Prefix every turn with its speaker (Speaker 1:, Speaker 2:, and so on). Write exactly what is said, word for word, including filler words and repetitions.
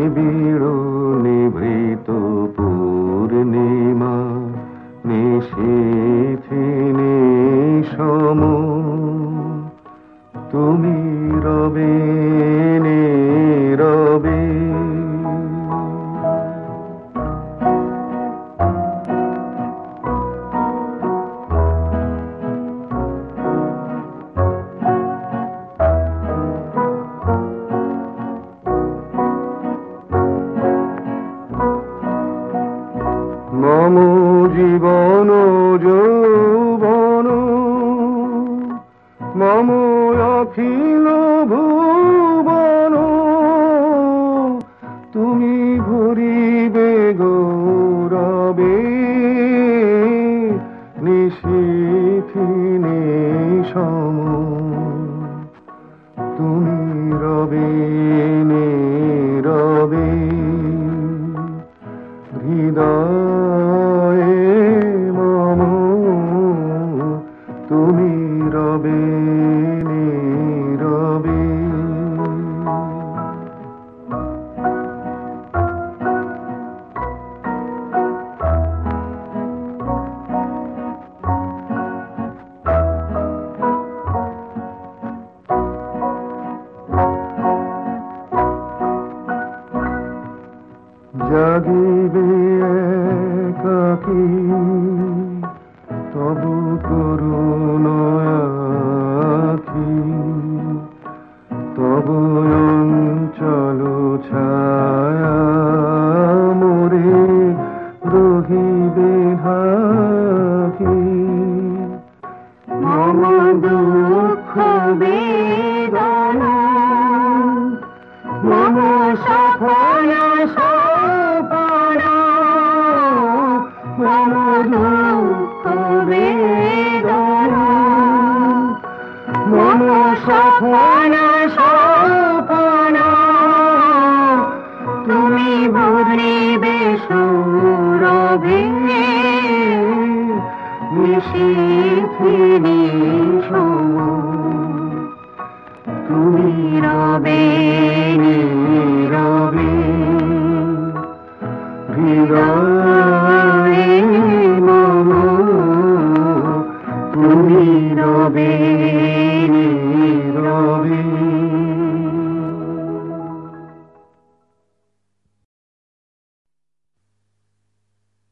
Speaker 1: নিবিড় নিভৃত পূর্ণিমা নিশীথে নিশম তুমি রবে নীরবে। মম জীবন যৌবন মম অখিল ভুবন তুমি ভরিবে গৌরবে নিশীথে নিশম তুমি রবে নীরবে। হৃদয়ে মম তুমি রবে নীরবে। জাগিবে একাকী তবু করুণ আখি তবু অঞ্চল ছায়া মোরে রহিবে ঢাকি।
Speaker 2: মম দুঃখ বেদনা মম সফল মম দুঃখ বেদনা মম সফল সপনা তুমি ভরিবে সৌরভে নিশীথে নিশম তুমি রবে নীরবে। হৃদয়ে মম তুমি রবে